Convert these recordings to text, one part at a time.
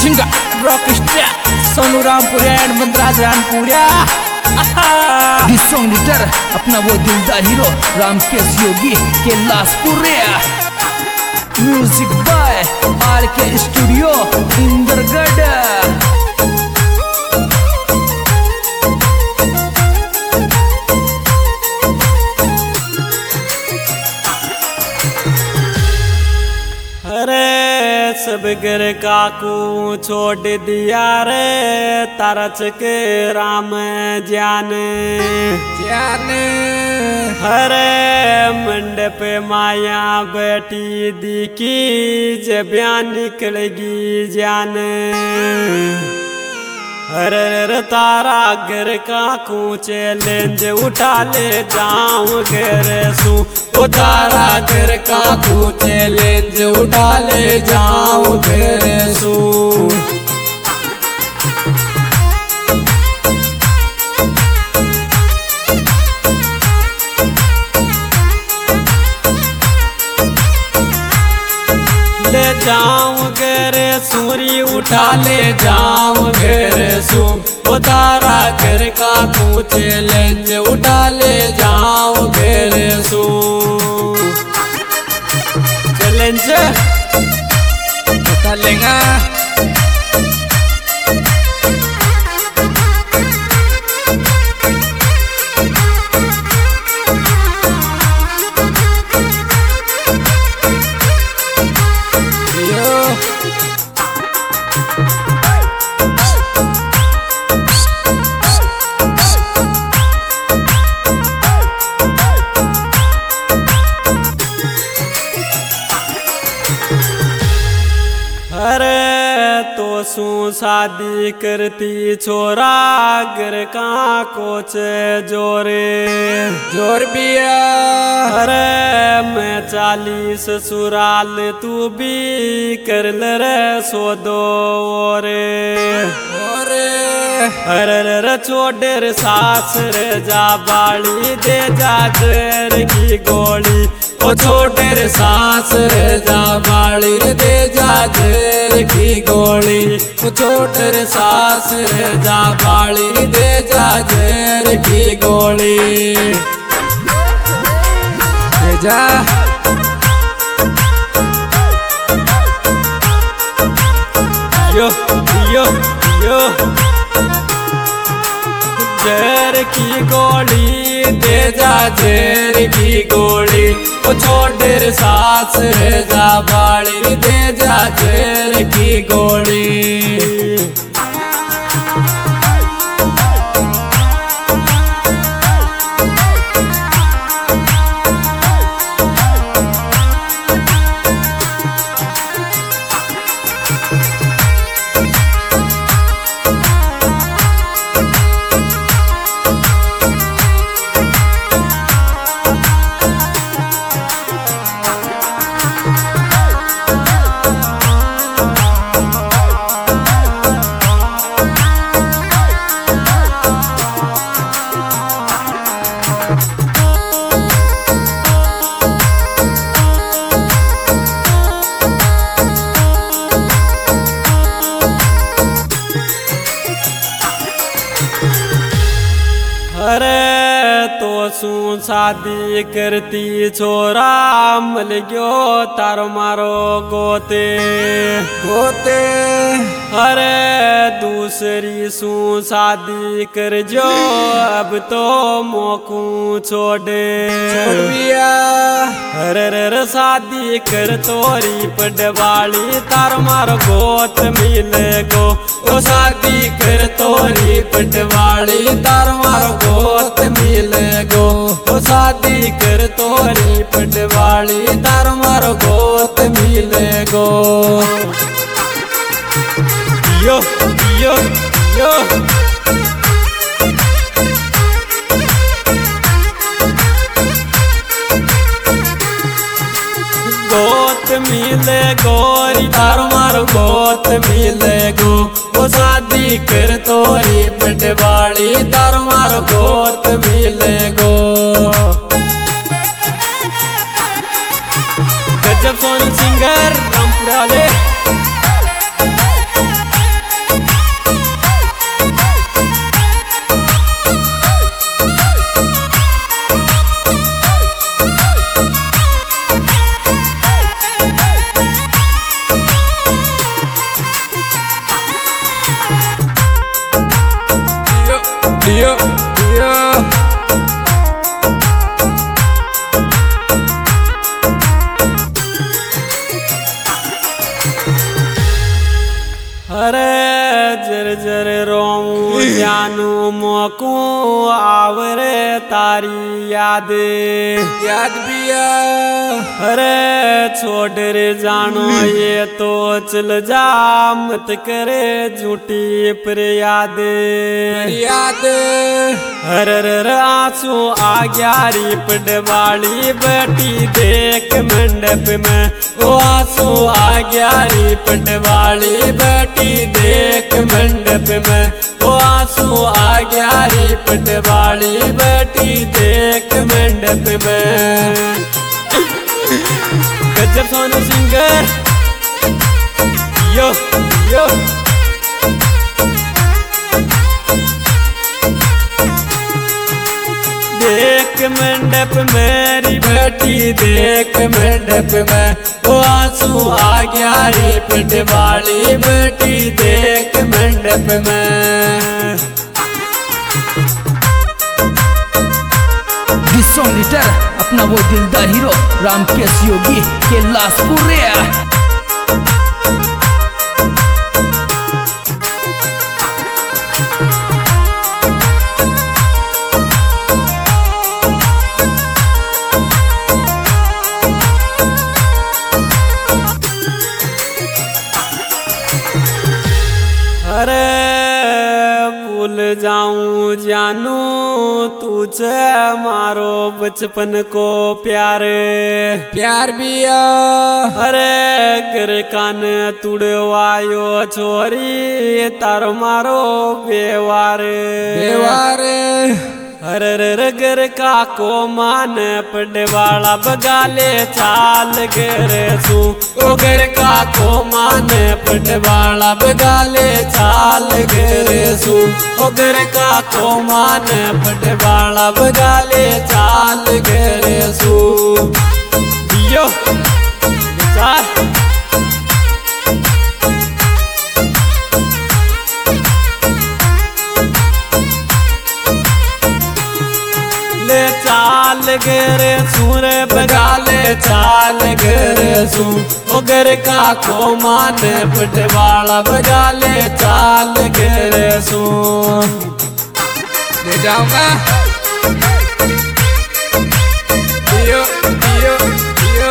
झिंगा rock star Sonu Rampuriya and Mandraj Rampuriya. This song leader अपना वो दिलदार हीरो रामकेश योगी के Laspuriya. Music by RK studio Indergarh. अरे सब घर काकू छोड़ दिया रे तरच के राम जाने अरे मंडप माया बेटी दिखी जबियान निकलेगी जाने। अरे तारा घर का कूचे लेंज उठा ले जाऊं घर सू। ओ तारा घर का कूचे लेंज उठा ले जाऊं घर सू। ले जाऊं घर सूरी उठा ले जाऊं घर सू। ओ तारा घर का कूचे लेंज उठा ले जाऊं घर सू। चलेंज उठा लेगा अरे तो सू शादी करती छोरा घर का कोच जोरे जोर बिया। अरे मैं 40 ससुराल तू भी कर ले रे सो दो रे। अरे छोड़े सास रे जा बाड़ी दे जा देर की गोली। ओ छोड़े सास रे जा बाड़ी दे जा देर की गोली। ओ छोड़े सास रे जा बाड़ी दे जा देर की गोली। दे जा यो यो यो जहर की गोली दे जा जहर की गोली। ओ छोड़ सास रे जा बाड़ी दे जा जहर की गोली। अरे तो सू शादी करती छोरा मल गयो तार मारो गोते गोते। अरे दूसरी सू शादी कर जो अब तो मोकू छोड़े बिया। अरे शादी कर तोरी पडवाली तार मारो गोत मिले गो। ओ शादी कर तोरी पडवाली तार मारो गोत मिले गो। ओ शादी कर तोरी पडवाली तार मारो गोत मिले गो। यो यो यो गोत मिले गोरी तार मारो गोत मिले गो। ओ शादी कर तोरी पटवाली तार मारो गोत मिले गो। गजब सोनू सिंगर रामपुरा ले। अरे जर जर रोऊं जानू मोकू आवरे तारी याद बिया। अरे छोड़ रे जानो ये तो चल जा मत करे झूठी पर याद हर आंसू आ ग्यारी पडवाली बेटी देख मंडप में ओ आंसू आ ग्यारी पडवाली बेटी देख मंडप में ओ आंसू आ ग्यारी पडवाली बेटी देख मंडप में। गजब सोनू सिंगर यो यो देख मंडप मेरी बेटी देख मंडप में ओ आंसू आ ग्यारी पटवाली बेटी देख मंडप में। दिस सॉन्ग रिटर अपना वो दिलदार हीरो रामकेश योगी के लाशपुरे। अरे भूल जाऊं जानू तुझे मारो बचपन को प्यार बिया। अरे घर कान तुड़वायो छोरी तारो मारो बेवार अरे घर का को मान पडवाला बगाले चाल घर सू ओ घर का को मान पडवाला बगाले चाल घर सू ओ घर का को मान पडवाला बगाले चाल घर सू दियो चाल ले चाल गेरे सूर बगाले चाल गेरे सू ओ घर का को मान पटवाला बगाले चाल गेरे सू ले जाऊंगा दियो दियो दियो।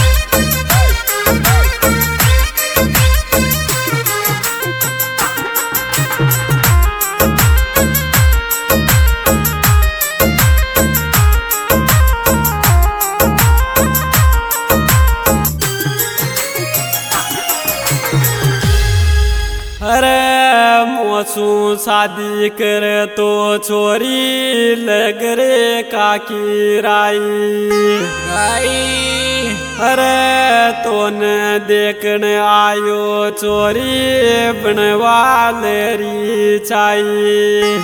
अरे मोसू शादी कर तो छोरी लगरे काकी राई अरे तोन देखने आयो चोरी बनवा लेरी चाई।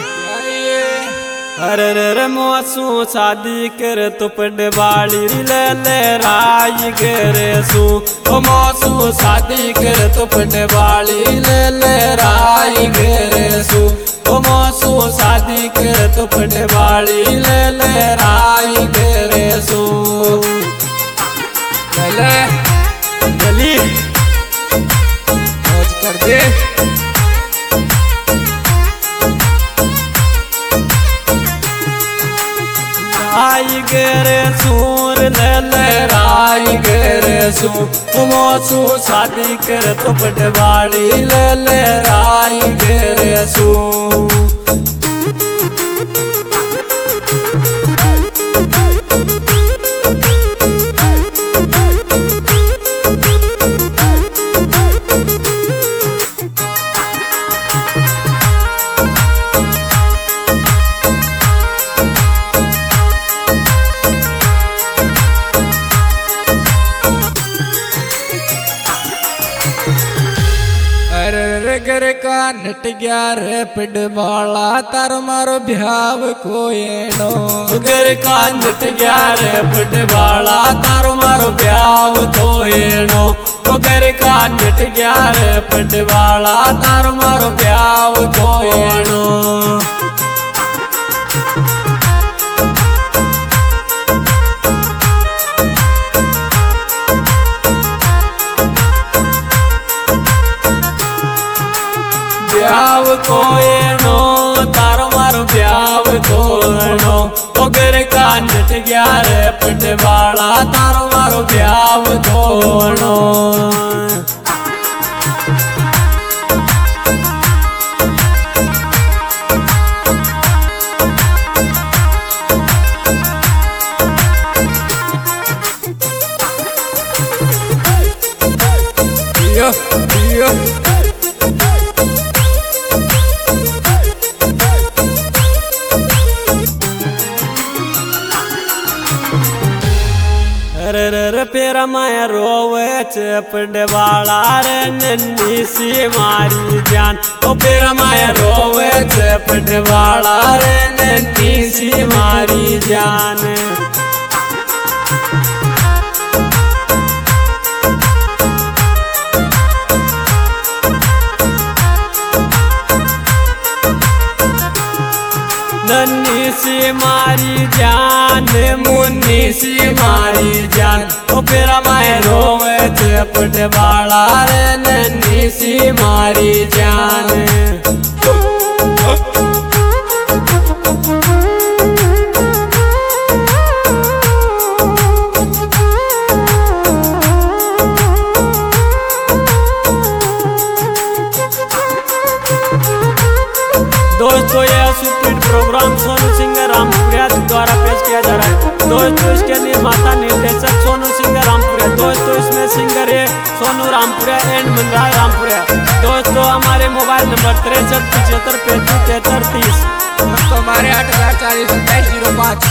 अरे मोसू शादी कर तो पडवाली ले राई गर सू ओ मोसू शादी कर तो पडवाली ले राई गर सू ओ मोसू शादी कर तो पडवाली ले राई गर सू गली मौज कर दे। आई गेरे सूर ले राई गेरे सू मोसू शादी कर तो पटवाली ले राई गेरे सू। घर का नट गया रे पडवाला तारो मारो ब्याव कोयनो घर का नट गया रे पडवाला तारो मारो ब्याव कोयनो घर का नट गया रे पडवाला तारो मारो ब्याव कोयनो। ब्याव कोयनो तारो मारो ब्याव कोयनो ओगर का नट गया रे पटवाला तारो मारो ब्याव कोयनो Yo, yo. रे पेरा माया रोवे चपड़े वाला रे नन्ही सी मारी जान ओ पेरा माया रोवे चपड़े वाला रे नन्ही सी मारी जान नन्ही सी मारी जान मुन्नी सी मारी जान ओ पेरा माए रोवे चपटे वाला रे नन्ही सी मारी जान दोस्तों यह सुपरहिट प्रोग्राम सोनू सिंह रामपुरिया द्वारा पेश किया जा रहा है। दोस्तों इसके निर्माता निर्देशक सोनू सिंह रामपुरिया। दोस्तों इसमें सिंगर है सोनू रामपुरिया एंड मनराज रामपुरिया। दोस्तों हमारे मोबाइल नंबर 63 75 35 33 30। हमारे 8,40 27 05